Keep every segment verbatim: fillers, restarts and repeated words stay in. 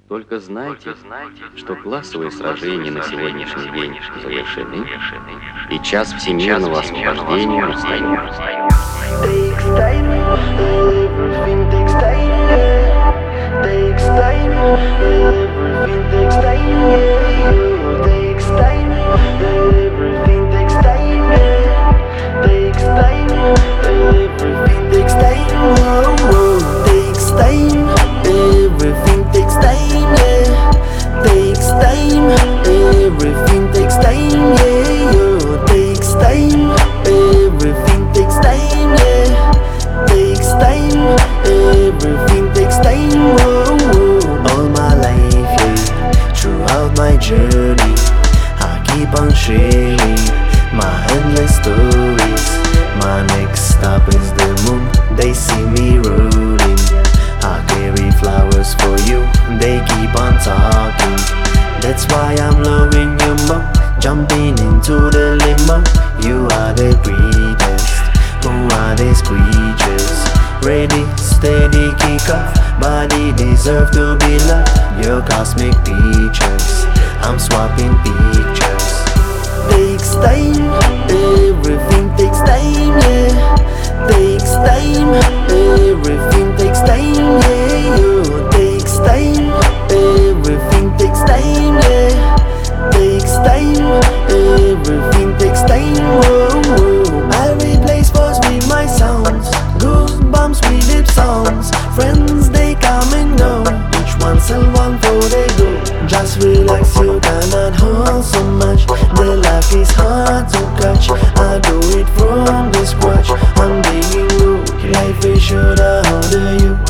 Только знайте, что классовые сражения на сегодняшний день завершены, и час всемирного освобождения настает. Takes time, everything takes time, yeah. Takes time, everything takes time, yeah. Takes time, everything takes time, yeah. Takes time, everything takes time, whoa, whoa. Takes time, everything takes time, yeah. Takes time, everything takes time, yeah. Yo, takes time, everything takes time, yeah. Takes time, everything takes time, whoa, whoa. All my life, yeah, throughout my journey, I keep on sharing my endless stories. My next stop is the moon, they see me rolling. I carry flowers for you, they keep on talking. That's why I'm loving you more, jumping into the limo. You are the greatest, who are these creatures? Ready, steady, kick off, body deserve to be loved. Your cosmic pictures, I'm swapping pictures. Takes time, everything takes time, yeah. Takes time, everything takes time, yeah. Yo, takes time, everything takes time, yeah. Takes time, everything takes time, whoa, whoa. I replace words with my sounds, goosebumps with lip songs. Friends they come and go, each one sell one for they go. Just relax, you cannot hold so much. The life is hard to catch. I do it from the scratch. I'm digging you, life is should I hold you.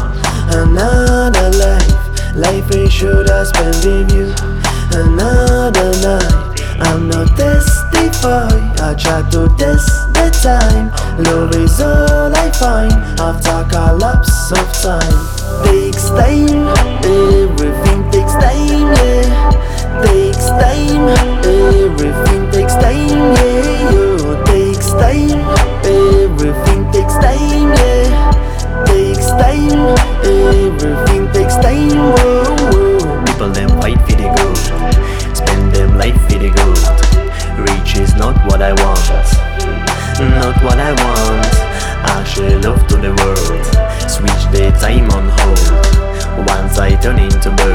Another life, life is should I spend with you. Another night, I'm not testified. I try to test the time. Love is all I find after collapse of time. Takes time, everything takes time, yeah. Takes time, everything takes time, yeah. Yo, takes time, everything takes time, yeah. Takes time, everything takes time, whoa, whoa. People them fight for the gold, spend them life for the gold. Rich is not what I want, not what I want. I share love to the world, switch the time on hold. Once I turn into bird,